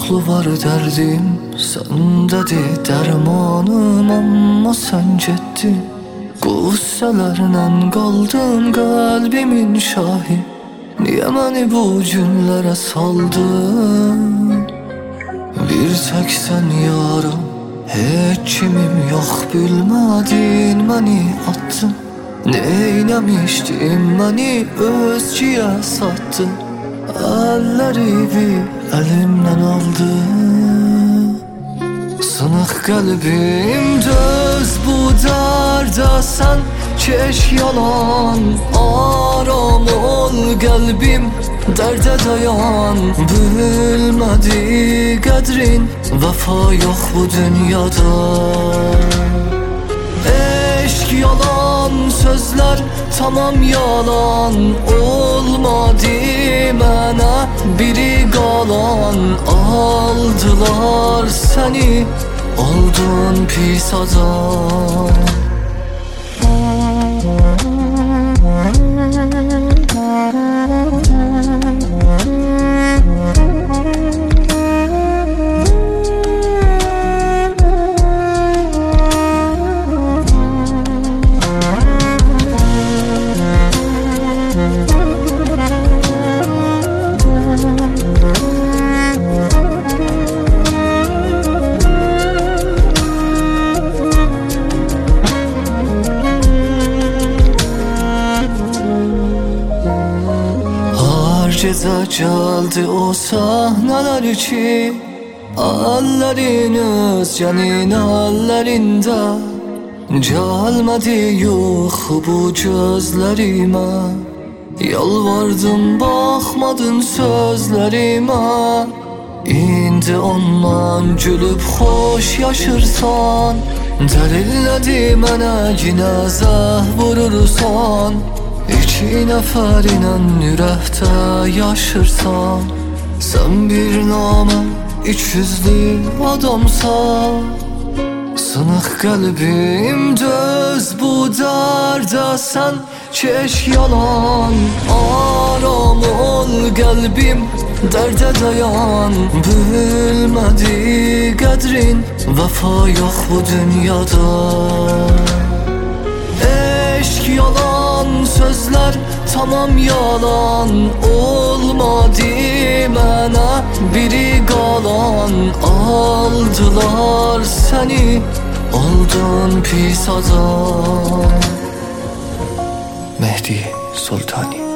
Çoxlu var dərdim, səndədir dərmanım, amma sən getdin. Qüssələrlə qaldım qəlbimin şahi. Niyə məni bu günlərə saldın? Bir tək sən yaram, heç kimim yox, bilmədin məni attın. Neynəmişdim məni özgəyə satdın. Əllərimi əlimdən aldı. Sınıq qəlbim döz bu dərdə sən keş yalan. Aram ol qəlbim dərdə dayan. Bilmədi qədrin, vəfa yox bu dünyada. Eşq yalan, sözlər tamam yalan. Olmadı mənə biri qalan. Aldılar səni, oldun pis adam. Gecə gəldi o səhnələr ki, əllərin özgənin əllərində. Gəlmədi yuxu bu gözlərimə. Yalvardım baxmadın sözlərimə. İndi ondan gülüb xoş yaşırsan. Dərillədi mənə yenə zəh vurursan. İki nəfərinə ürəkdə yaşırsan. Sən bir namə ikiyüzlü adamsan. Sınıq qəlbim döz bu dərdə sən keş yalan. Aram ol qəlbim dərdə dayan. Bilmədi qədrin, vəfa yox bu dünyada. Eşq yalan, sözlər tamam yalan. Olmadı mənə biri qalan. Aldılar səni, oldun pis adam. Mehdi Sultani.